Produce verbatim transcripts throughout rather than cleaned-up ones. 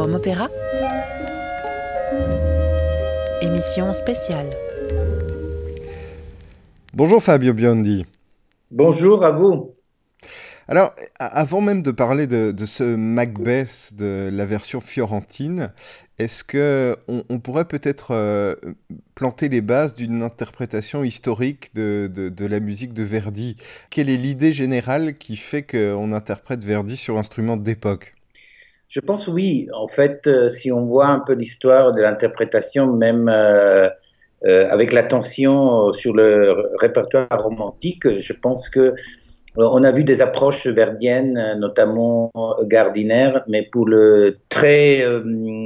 Forum Opéra, émission spéciale. Bonjour Fabio Biondi. Bonjour à vous. Alors, avant même de parler de, de ce Macbeth de la version fiorentine, est-ce qu'on on pourrait peut-être euh, planter les bases d'une interprétation historique de, de, de la musique de Verdi ? Quelle est l'idée générale qui fait qu'on interprète Verdi sur instrument d'époque ? Je pense oui. En fait, euh, si on voit un peu l'histoire de l'interprétation, même euh, euh, avec l'attention sur le répertoire romantique, je pense que on a vu des approches verdiennes, notamment Gardiner, mais pour le très euh,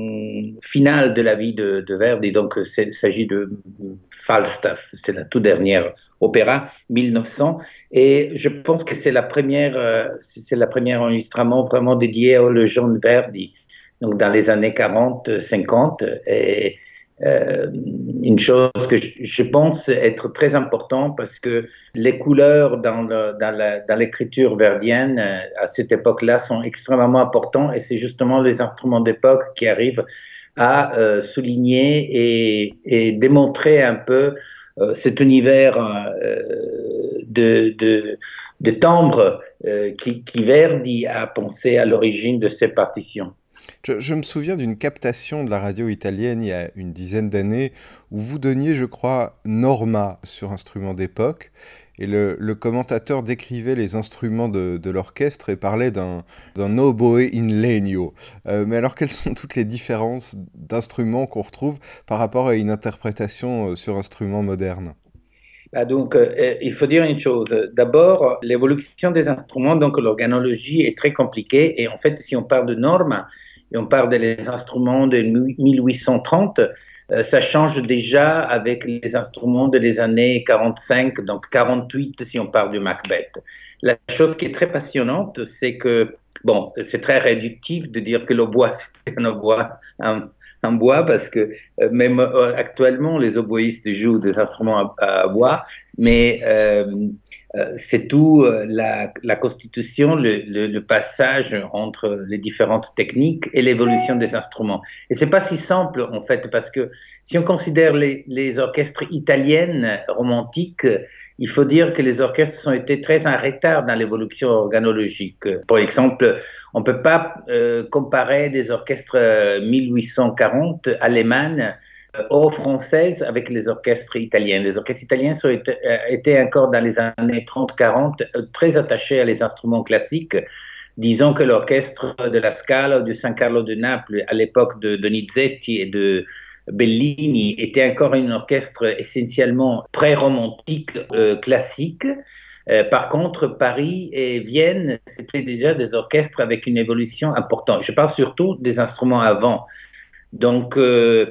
final de la vie de, de Verdi, donc il s'agit de Falstaff, c'est la toute dernière opéra, mille neuf cents, et je pense que c'est la première, euh, c'est la première enregistrement vraiment dédié au jeune Verdi, donc dans les années quarante, cinquante, et Euh, une chose que je, je pense être très important parce que les couleurs dans, le, dans, la, dans l'écriture verdienne euh, à cette époque-là sont extrêmement importants et c'est justement les instruments d'époque qui arrivent à euh, souligner et, et démontrer un peu euh, cet univers euh, de, de, de timbre euh, qui, qui Verdi a pensé à l'origine de ces partitions. Je, je me souviens d'une captation de la radio italienne il y a une dizaine d'années où vous donniez, je crois, Norma sur instrument d'époque et le, le commentateur décrivait les instruments de, de l'orchestre et parlait d'un, d'un oboe in legno. Euh, mais alors, quelles sont toutes les différences d'instruments qu'on retrouve par rapport à une interprétation sur instrument moderne ? Ah, donc, euh, il faut dire une chose. D'abord, l'évolution des instruments, donc l'organologie est très compliquée et en fait, si on parle de normes, et on parle des instruments de mille huit cent trente, euh, ça change déjà avec les instruments des années quarante-cinq, donc quarante-huit si on parle du Macbeth. La chose qui est très passionnante, c'est que, bon, c'est très réductif de dire que le bois, c'est un bois, un, un bois, parce que euh, même euh, actuellement, les oboïstes jouent des instruments à, à bois, mais euh, Euh, c'est tout euh, la, la constitution, le, le, le passage entre les différentes techniques et l'évolution des instruments. Et c'est pas si simple en fait, parce que si on considère les, les orchestres italiennes romantiques, il faut dire que les orchestres ont été très en retard dans l'évolution organologique. Par exemple, on peut pas euh, comparer des orchestres mille huit cent quarante allemands aux françaises avec les orchestres italiens. Les orchestres italiens sont été, étaient encore dans les années trente quarante très attachés à les instruments classiques. Disons que l'orchestre de la Scala ou de San Carlo de Naples, à l'époque de Donizetti et de Bellini, était encore un orchestre essentiellement pré-romantique, euh, classique. Euh, par contre, Paris et Vienne, c'était déjà des orchestres avec une évolution importante. Je parle surtout des instruments avant. Donc, euh,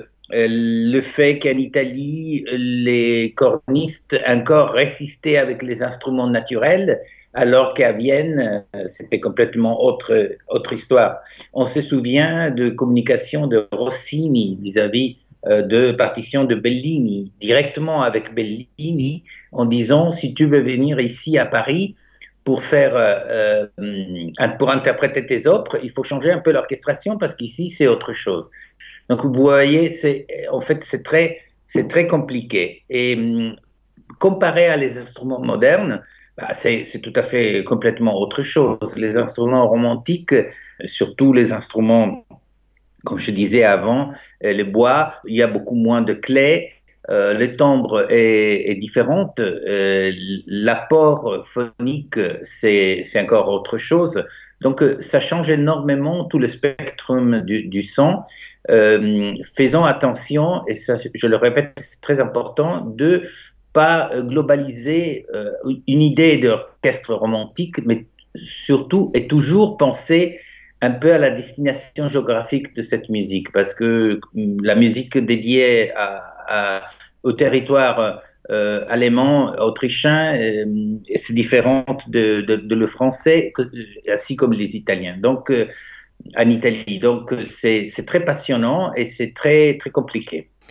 le fait qu'en Italie, les cornistes encore résistaient avec les instruments naturels, alors qu'à Vienne, c'était complètement autre, autre histoire. On se souvient de communication de Rossini vis-à-vis de partitions de Bellini, directement avec Bellini, en disant, si tu veux venir ici à Paris pour faire, euh, pour interpréter tes œuvres, il faut changer un peu l'orchestration parce qu'ici, c'est autre chose. Donc, vous voyez, c'est, en fait, c'est très, c'est très compliqué. Et hum, comparé à les instruments modernes, bah, c'est, c'est tout à fait complètement autre chose. Les instruments romantiques, surtout les instruments, comme je disais avant, le bois, il y a beaucoup moins de clés, euh, le timbre est, est différent, euh, l'apport phonique, c'est, c'est encore autre chose. Donc, ça change énormément tout le spectre du, du son. Euh, faisons attention, et ça, je le répète, c'est très important, de pas globaliser euh, une idée d'orchestre romantique, mais surtout et toujours penser un peu à la destination géographique de cette musique, parce que la musique dédiée à, à, au territoire euh, allemand, autrichien, euh, c'est différente de, de, de le français, ainsi comme les Italiens. Donc, euh, en Italie. Donc, c'est, c'est très passionnant et c'est très, très compliqué.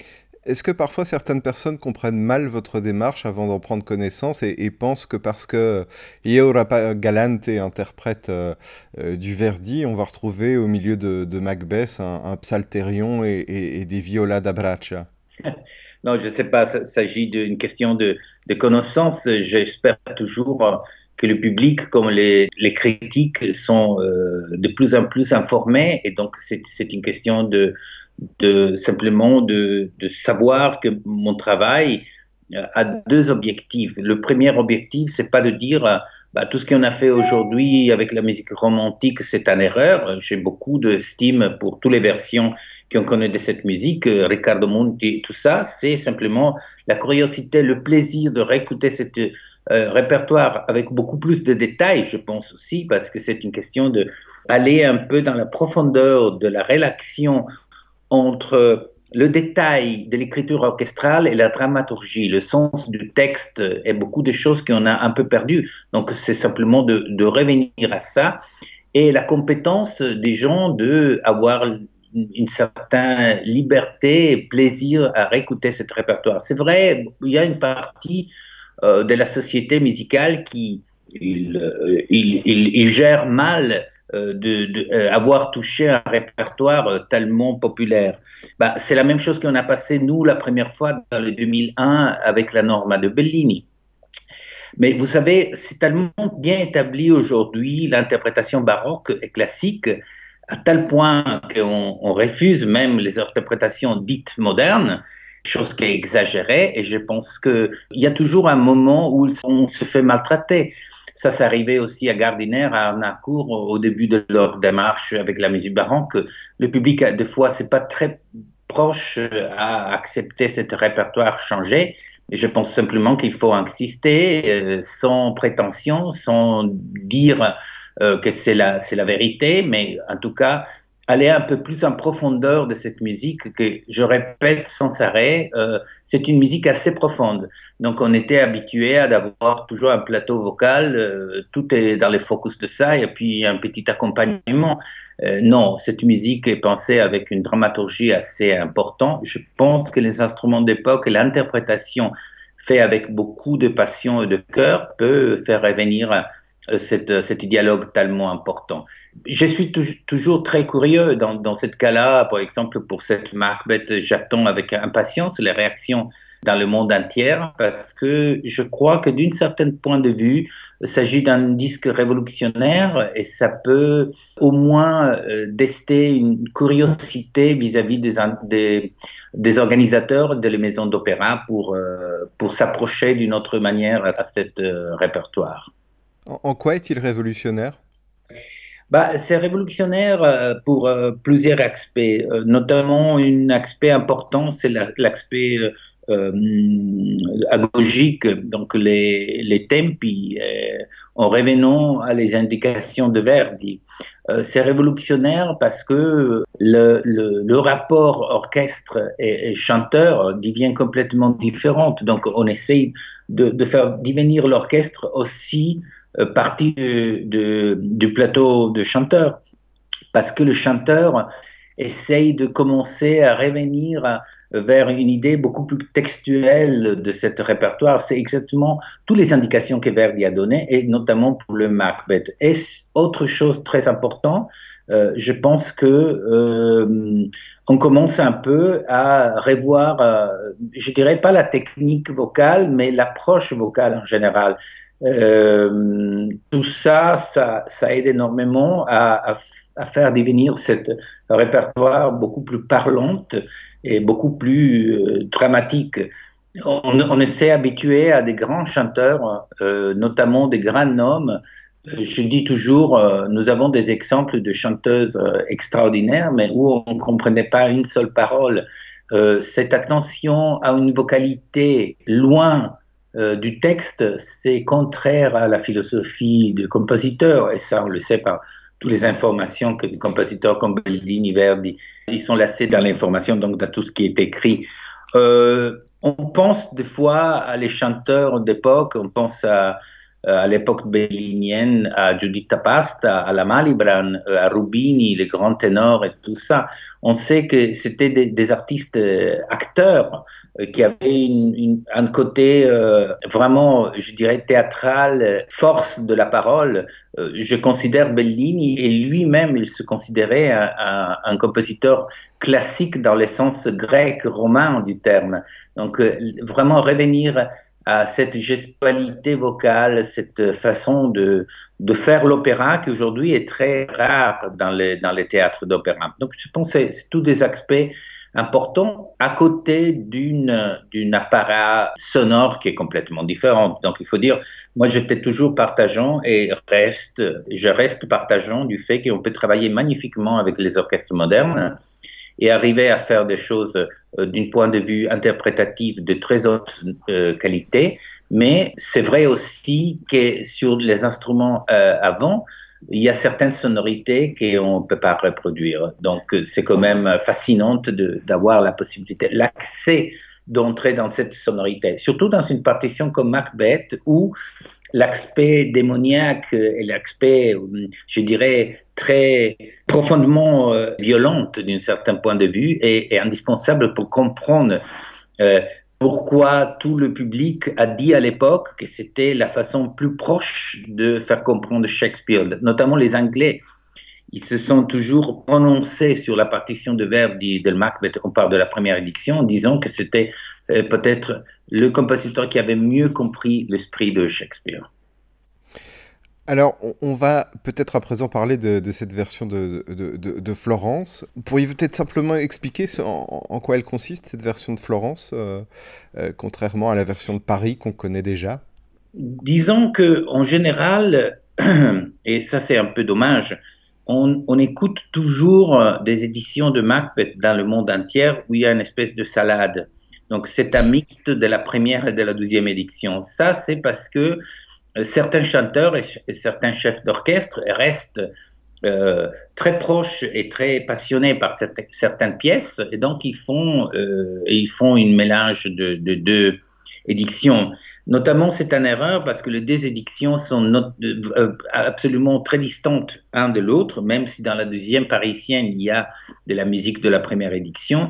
Est-ce que parfois certaines personnes comprennent mal votre démarche avant d'en prendre connaissance et, et pensent que parce que Io Galante interprète euh, euh, du Verdi, on va retrouver au milieu de, de Macbeth un, un psalterion et, et, et des viola da braccia? Non, je ne sais pas, il s'agit d'une question de, de connaissance. J'espère toujours que le public, comme les, les critiques, sont euh, de plus en plus informés et donc c'est, c'est une question de de simplement de, de savoir que mon travail a deux objectifs. Le premier objectif, c'est pas de dire bah, tout ce qu'on a fait aujourd'hui avec la musique romantique, c'est une erreur. J'ai beaucoup d'estime pour toutes les versions qu'on connaît de cette musique, Riccardo Monti, tout ça. C'est simplement la curiosité, le plaisir de réécouter cette euh, répertoire avec beaucoup plus de détails, je pense aussi, parce que c'est une question de aller un peu dans la profondeur de la relation entre le détail de l'écriture orchestrale et la dramaturgie, le sens du texte et beaucoup de choses qu'on a un peu perdues. Donc, c'est simplement de, de revenir à ça et la compétence des gens d'avoir une certaine liberté et plaisir à réécouter ce répertoire. C'est vrai, il y a une partie euh, de la société musicale qui il, il, il, il gère mal Euh, de, de euh, avoir touché un répertoire euh, tellement populaire. Bah, c'est la même chose qu'on a passé, nous, la première fois dans le deux mille un avec la Norma de Bellini. Mais vous savez, c'est tellement bien établi aujourd'hui, l'interprétation baroque et classique, à tel point qu'on on refuse même les interprétations dites modernes, chose qui est exagérée, et je pense qu'il y a toujours un moment où on se fait maltraiter. Ça, c'est arrivé aussi à Gardiner, à Harnoncourt, au début de leur démarche avec la musique baroque. Le public, des fois, c'est pas très proche à accepter ce répertoire changé. Et je pense simplement qu'il faut insister euh, sans prétention, sans dire euh, que c'est la, c'est la vérité, mais en tout cas, aller un peu plus en profondeur de cette musique que je répète sans arrêt, euh, c'est une musique assez profonde. Donc on était habitué à avoir toujours un plateau vocal, euh, tout est dans les focus de ça, et puis un petit accompagnement. Euh, non, cette musique est pensée avec une dramaturgie assez importante. Je pense que les instruments d'époque et l'interprétation faite avec beaucoup de passion et de cœur peut faire revenir euh, cette, cet dialogue tellement important. Je suis tu- toujours très curieux dans, dans ce cas-là, par exemple pour cette Macbeth, j'attends avec impatience les réactions dans le monde entier, parce que je crois que d'une certaine point de vue, il s'agit d'un disque révolutionnaire et ça peut au moins euh, tester une curiosité vis-à-vis des, des, des organisateurs de les maisons d'opéra pour, euh, pour s'approcher d'une autre manière à cet euh, répertoire. En, en quoi est-il révolutionnaire ? Bah, c'est révolutionnaire euh, pour euh, plusieurs aspects, euh, notamment un aspect important, c'est la, l'aspect euh, euh, agogique, donc les, les tempi, euh, en revenant à les indications de Verdi. Euh, c'est révolutionnaire parce que le, le, le rapport orchestre et, et chanteur devient complètement différent. Donc on essaye de, de faire devenir l'orchestre aussi euh, partie de, de, du plateau de chanteur, parce que le chanteur essaye de commencer à revenir à, vers une idée beaucoup plus textuelle de ce répertoire. C'est exactement toutes les indications que Verdi a données, et notamment pour le Macbeth. Et autre chose très importante, euh, je pense que euh, on commence un peu à revoir, euh, je dirais pas la technique vocale, mais l'approche vocale en général. Euh, tout ça, ça, ça aide énormément à, à, à faire devenir cette répertoire beaucoup plus parlante et beaucoup plus euh, dramatique. On, on s'est habitué à des grands chanteurs, euh, notamment des grands noms. Je dis toujours, euh, nous avons des exemples de chanteuses euh, extraordinaires, mais où on ne comprenait pas une seule parole. Euh, cette attention à une vocalité loin euh, du texte, c'est contraire à la philosophie du compositeur, et ça on le sait par toutes les informations que des compositeurs comme Bellini, Verdi, ils sont lassés dans l'information, donc dans tout ce qui est écrit. Euh, on pense des fois à les chanteurs d'époque, on pense à euh, à l'époque bellinienne, à Giuditta Pasta, à la Malibran, euh, à Rubini, les grands ténors et tout ça. On sait que c'était des, des artistes euh, acteurs euh, qui avaient une, une, un côté euh, vraiment, je dirais, théâtral, euh, force de la parole. Euh, je considère Bellini, et lui-même, il se considérait un, un, un compositeur classique dans le sens grec, romain du terme. Donc, euh, vraiment revenir à cette gestualité vocale, cette façon de, de faire l'opéra qui aujourd'hui est très rare dans les, dans les théâtres d'opéra. Donc, je pense que c'est tous des aspects importants à côté d'une, d'une apparat sonore qui est complètement différent. Donc, il faut dire, moi, j'étais toujours partageant et reste, je reste partageant du fait qu'on peut travailler magnifiquement avec les orchestres modernes et arriver à faire des choses euh, d'un point de vue interprétatif de très haute euh, qualité. Mais c'est vrai aussi que sur les instruments euh, avant, il y a certaines sonorités qu'on ne peut pas reproduire. Donc, c'est quand même fascinant de, d'avoir la possibilité, l'accès d'entrer dans cette sonorité. Surtout dans une partition comme Macbeth, où l'aspect démoniaque et l'aspect, je dirais, très profondément euh, violent d'un certain point de vue est, est indispensable pour comprendre euh, pourquoi tout le public a dit à l'époque que c'était la façon plus proche de faire comprendre Shakespeare, notamment les Anglais. Ils se sont toujours prononcés sur la partition de Verdi de Macbeth, on parle de la première édition, en disant que c'était euh, peut-être le compositeur qui avait mieux compris l'esprit de Shakespeare. Alors, on, on va peut-être à présent parler de, de cette version de, de, de, de Florence. Pourriez-vous peut-être simplement expliquer ce, en, en quoi elle consiste, cette version de Florence, euh, euh, contrairement à la version de Paris qu'on connaît déjà? Disons qu'en général, et ça c'est un peu dommage, on, on écoute toujours des éditions de Macbeth dans le monde entier où il y a une espèce de salade. Donc c'est un mixte de la première et de la deuxième édition. Ça c'est parce que certains chanteurs et, et certains chefs d'orchestre restent euh, très proches et très passionnés par cette, certaines pièces, et donc ils font, euh, ils font une mélange de, de deux éditions. Notamment, c'est une erreur parce que les deux éditions sont not- euh, absolument très distantes l'un de l'autre, même si dans la deuxième parisienne, il y a de la musique de la première édition,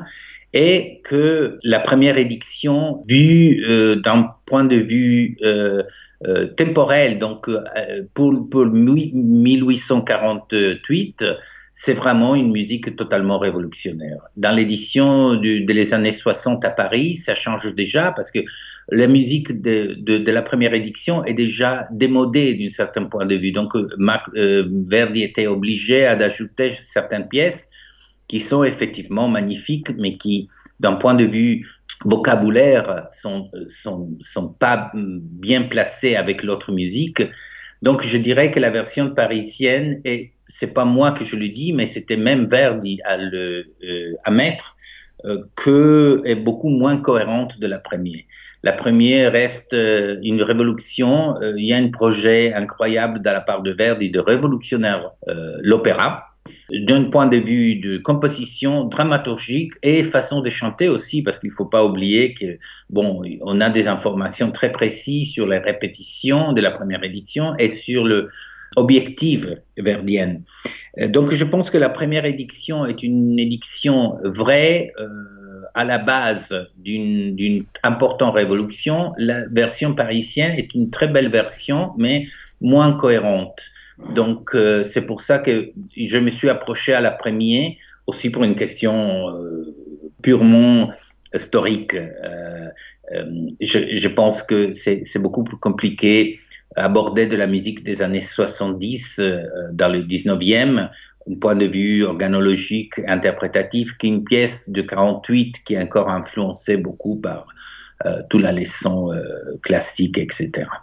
et que la première édiction, vue euh, d'un point de vue euh, Euh, temporel, donc euh, pour, pour mille huit cent quarante-huit, c'est vraiment une musique totalement révolutionnaire. Dans l'édition du, des années soixante à Paris, ça change déjà parce que la musique de, de, de la première édition est déjà démodée d'un certain point de vue. Donc Mac, euh, Verdi était obligé d'ajouter certaines pièces qui sont effectivement magnifiques, mais qui, d'un point de vue vocabulaire sont, sont, sont pas bien placés avec l'autre musique. Donc, je dirais que la version parisienne, et c'est pas moi que je le dis, mais c'était même Verdi à le, euh, à mettre, euh, que est beaucoup moins cohérente de la première. La première reste euh, une révolution. Euh, il y a un projet incroyable de la part de Verdi de révolutionner euh, l'opéra, d'un point de vue de composition dramaturgique et façon de chanter aussi, parce qu'il ne faut pas oublier que, bon, on a des informations très précises sur les répétitions de la première édition et sur le objectif verdienne. Donc, je pense que la première édition est une édition vraie, euh, à la base d'une, d'une importante révolution. La version parisienne est une très belle version, mais moins cohérente. Donc, euh, c'est pour ça que je me suis approché à la première, aussi pour une question euh, purement historique. Euh, euh, je, je pense que c'est, c'est beaucoup plus compliqué aborder de la musique des années soixante-dix euh, dans le dix-neuvième, d'un point de vue organologique, interprétatif, qu'une pièce de quarante-huit qui est encore influencée beaucoup par euh, toute la leçon euh, classique, et cetera.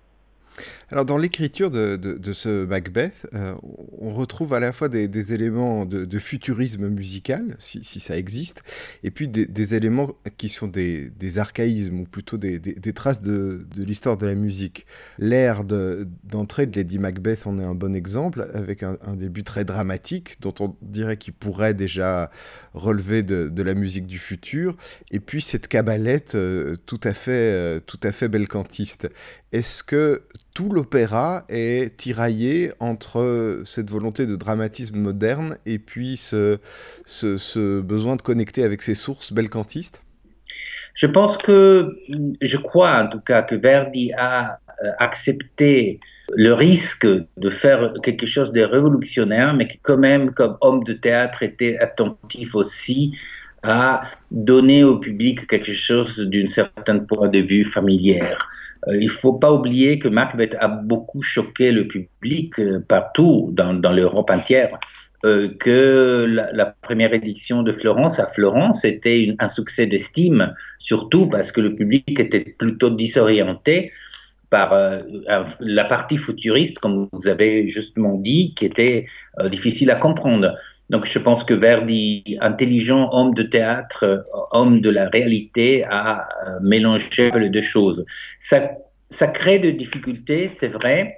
Alors, dans l'écriture de, de, de ce Macbeth, euh, on retrouve à la fois des, des éléments de, de futurisme musical, si, si ça existe, et puis des, des éléments qui sont des, des archaïsmes, ou plutôt des, des, des traces de, de l'histoire de la musique. L'air de, d'entrée de Lady Macbeth en est un bon exemple, avec un, un début très dramatique, dont on dirait qu'il pourrait déjà relever de, de la musique du futur, et puis cette cabalette euh, tout à fait, euh, tout à fait belcantiste. Est-ce que tout l'opéra est tiraillé entre cette volonté de dramatisme moderne et puis ce, ce, ce besoin de connecter avec ses sources belcantistes? Je pense que, je crois en tout cas que Verdi a euh, accepté le risque de faire quelque chose de révolutionnaire, mais qui quand même, comme homme de théâtre, était attentif aussi à donner au public quelque chose d'une certaine point de vue familière. Euh, il ne faut pas oublier que Macbeth a beaucoup choqué le public euh, partout dans, dans l'Europe entière. Euh, que la, la première édition de Florence à Florence était une, un succès d'estime, surtout parce que le public était plutôt désorienté par euh, la partie futuriste, comme vous avez justement dit, qui était euh, difficile à comprendre. Donc je pense que Verdi, intelligent homme de théâtre, euh, homme de la réalité, a euh, mélangé les deux choses. Ça, ça crée des difficultés, c'est vrai,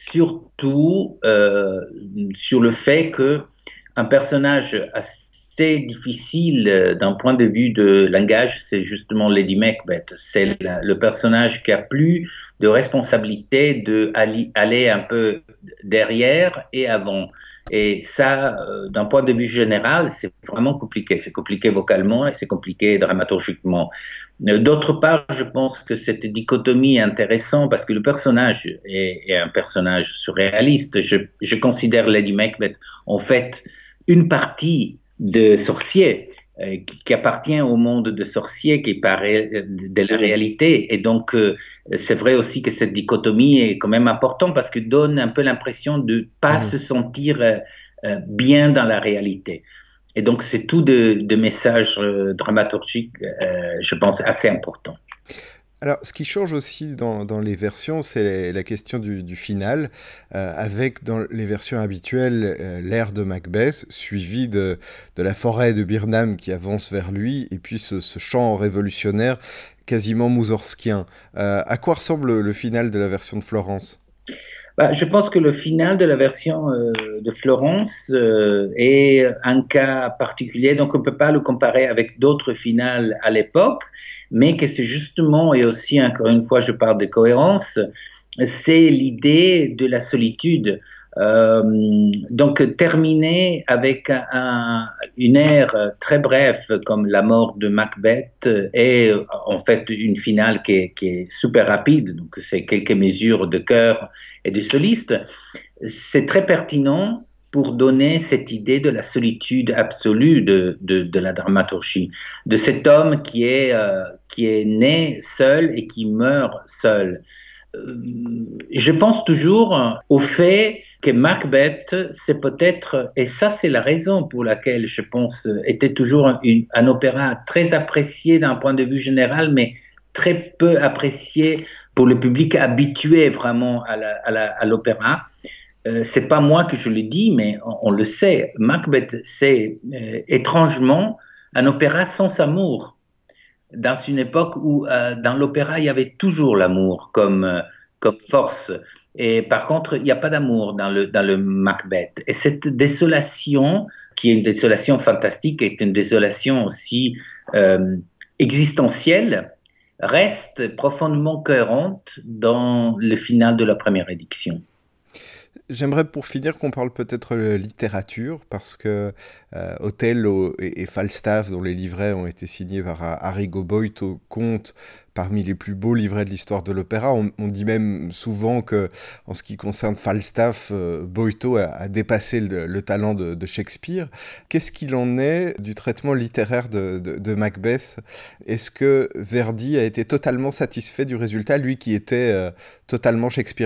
surtout euh, sur le fait que un personnage assez difficile d'un point de vue de langage, c'est justement Lady Macbeth. C'est la, le personnage qui a plus de responsabilité de aller, aller un peu derrière et avant. Et ça, euh, d'un point de vue général, c'est vraiment compliqué. C'est compliqué vocalement et c'est compliqué dramaturgiquement. D'autre part, je pense que cette dichotomie est intéressante parce que le personnage est, est un personnage surréaliste. Je, je considère Lady Macbeth, en fait, une partie de sorciers euh, qui, qui appartient au monde de sorciers, qui paraît de la réalité. Et donc, euh, c'est vrai aussi que cette dichotomie est quand même importante parce que donne un peu l'impression de ne pas mmh. se sentir euh, euh, bien dans la réalité. Et donc, c'est tout de, de messages euh, dramaturgiques, euh, je pense, assez importants. Alors, ce qui change aussi dans, dans les versions, c'est la question du, du final, euh, avec dans les versions habituelles euh, l'air de Macbeth, suivi de, de la forêt de Birnam qui avance vers lui, et puis ce, ce chant révolutionnaire quasiment moussorskien. Euh, à quoi ressemble le final de la version de Florence ? Bah, je pense que le final de la version euh, de Florence euh, est un cas particulier, donc on ne peut pas le comparer avec d'autres finales à l'époque, mais que c'est justement, et aussi encore une fois je parle de cohérence, c'est l'idée de la solitude. Euh, donc terminer avec un, une ère très brève comme la mort de Macbeth est en fait une finale qui est, qui est super rapide, donc c'est quelques mesures de chœur et de soliste. C'est très pertinent pour donner cette idée de la solitude absolue de, de, de la dramaturgie, de cet homme qui est, euh, qui est né seul et qui meurt seul. Euh, je pense toujours au fait que Macbeth, c'est peut-être, et ça c'est la raison pour laquelle je pense était toujours une, un opéra très apprécié d'un point de vue général, mais très peu apprécié pour le public habitué vraiment à, la, à, la, à l'opéra. Euh, c'est pas moi que je le dis, mais on, on le sait. Macbeth, c'est euh, étrangement un opéra sans amour. Dans une époque où euh, dans l'opéra il y avait toujours l'amour comme euh, comme force. Et par contre, il n'y a pas d'amour dans le dans le Macbeth. Et cette désolation, qui est une désolation fantastique, est une désolation aussi euh, existentielle, reste profondément cohérente dans le final de la première édition. J'aimerais pour finir qu'on parle peut-être littérature, parce que euh, Othello et, et Falstaff, dont les livrets ont été signés par Arrigo Boito, comptent parmi les plus beaux livrets de l'histoire de l'opéra. On, on dit même souvent que, en ce qui concerne Falstaff, euh, Boito a, a dépassé le, le talent de, de Shakespeare. Qu'est-ce qu'il en est du traitement littéraire de, de, de Macbeth ? Est-ce que Verdi a été totalement satisfait du résultat, lui qui était euh, totalement shakespearien ?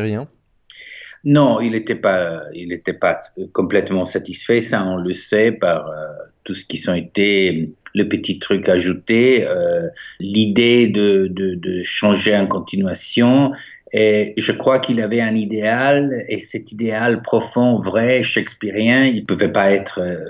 Non, il n'était pas, il n'était pas complètement satisfait. Ça, on le sait par euh, tout ce qui ont été les petits trucs ajoutés, euh, l'idée de, de, de changer en continuation. Et je crois qu'il avait un idéal, et cet idéal profond, vrai, shakespearien, il ne pouvait pas être euh,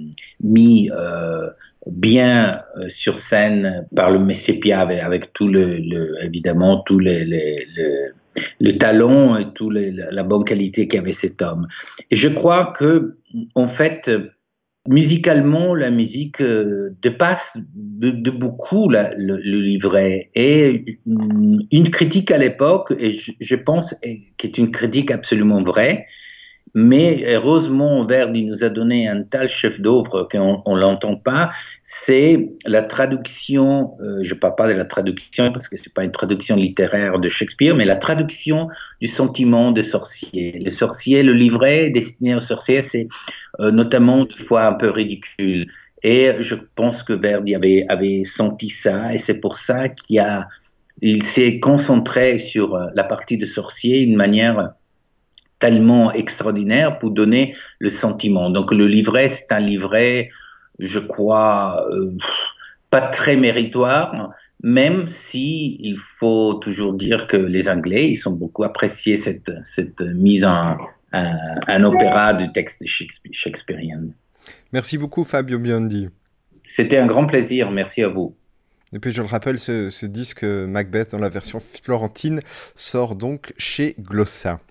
mis euh, bien euh, sur scène par le Messie Piave, avec, avec tout le, le, évidemment, tout le, le, le le talent et toute la bonne qualité qu'avait cet homme. Et je crois que, en fait, Musicalement, la musique euh, dépasse de, de beaucoup la, le, le livret. Et une critique à l'époque, et je, je pense qui est une critique absolument vraie, mais heureusement Verdi nous a donné un tel chef-d'œuvre qu'on ne l'entend pas, c'est la traduction, euh, je ne parle pas de la traduction parce que ce n'est pas une traduction littéraire de Shakespeare, mais la traduction du sentiment des sorciers. Les sorciers, le livret destiné aux sorciers, c'est euh, notamment des fois un peu ridicule. Et je pense que Verdi avait, avait senti ça, et c'est pour ça qu'il a, il s'est concentré sur la partie de sorcier d'une manière tellement extraordinaire pour donner le sentiment. Donc le livret, c'est un livret, je crois, euh, pas très méritoire, même si il faut toujours dire que les Anglais, ils ont beaucoup apprécié cette, cette mise en, en, en opéra du texte shakespearien. Merci beaucoup Fabio Biondi. C'était un grand plaisir, merci à vous. Et puis je le rappelle, ce, ce disque Macbeth dans la version florentine sort donc chez Glossa.